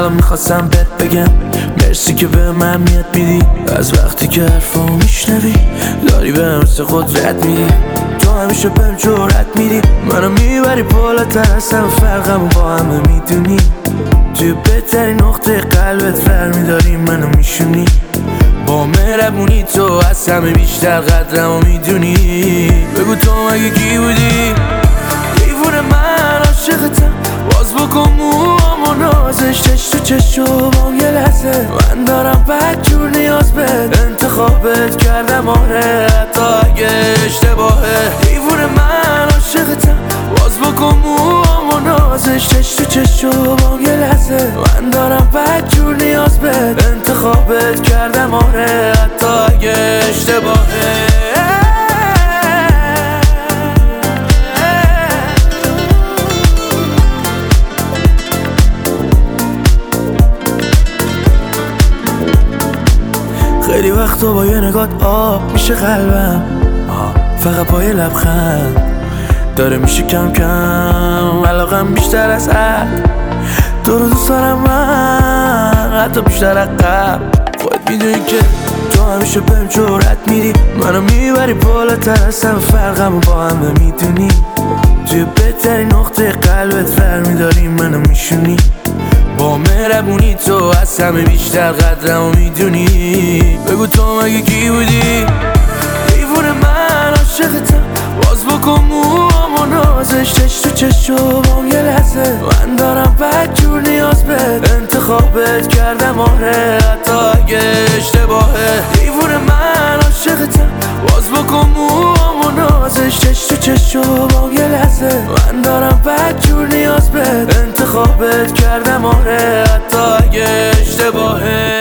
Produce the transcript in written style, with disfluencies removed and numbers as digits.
الان میخواستم بهت بگم مرسی که به من میاد میدی. از وقتی که حرفامو میشنوی داری به مثل قدرت میدی. تو همیشه بهم جرأت میدی، منو میبری بالاتر از همه فرقمو با همه میدونی. توی بهترین نقطه قلبت فرمیداری منو میشونی. با مهربونی تو از همه بیشتر قدرمو میدونی. بگو تو مگه کی بودی؟ دیوونه من عاشقتم، باز بکن موامو نازش چش تو چشم یه لحظه. من دارم بدجور نیاز بهت، انتخابت کردم آره حتی اگه اشتباهه. دیوونه من عاشقتم، باز بکن موامو نازش چش تو چشم یه لحظه. من دارم بدجور نیاز بهت، انتخابت کردم آره حتی اگه اشتباهه. خیلی وقتا با یه نگات آب میشه قلبم، فقط با یه لبخند داره میشه کم کم علاقم بیشتر از حد. تو رو دوست دارم من حتی بیشتر از قبل. خودت میدونی که تو همیشه بهم جرأت میدی، منو میبری بالاتر از همه فرقمو با همه میدونی. توی بهترین نقطه قلبت فرمیداری منو میشونی. با مهربونی تو از همه بیشتر قدرمو میدونی. بگو تو مگه کی بودی؟ دیوونه من عاشقتم، باز بکن موامو نازش چش تو چشم یه لحظه. من دارم بدجور نیاز بهت، انتخابت کردم آره حتی اگه اشتباهه. دیوونه من عاشقتم، باز بکن موامو نازش چش تو چشم یه لحظه. من دارم بدجور نیاز بهت، انتخابت کردم آره حتی اگه اشتباهه.